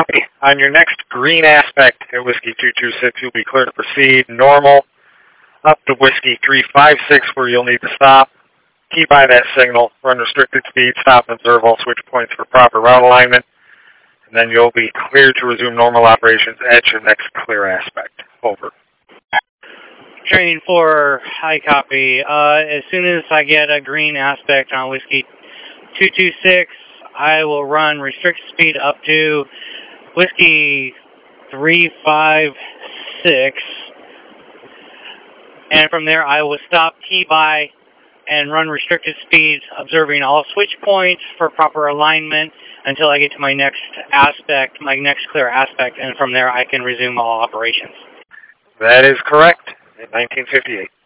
On your next green aspect at Whiskey 226, you'll be clear to proceed normal up to Whiskey 356 where you'll need to stop. Keep by that signal, run restricted speed, stop and observe all switch points for proper route alignment, and then you'll be clear to resume normal operations at your next clear aspect. Over. Training 4, high copy. As soon as I get a green aspect on Whiskey 226, I will run restricted speed up to Whiskey 356, and from there I will stop, key by, and run restricted speed, observing all switch points for proper alignment until I get to my next aspect, my next clear aspect, and from there I can resume all operations. That is correct. In 1958.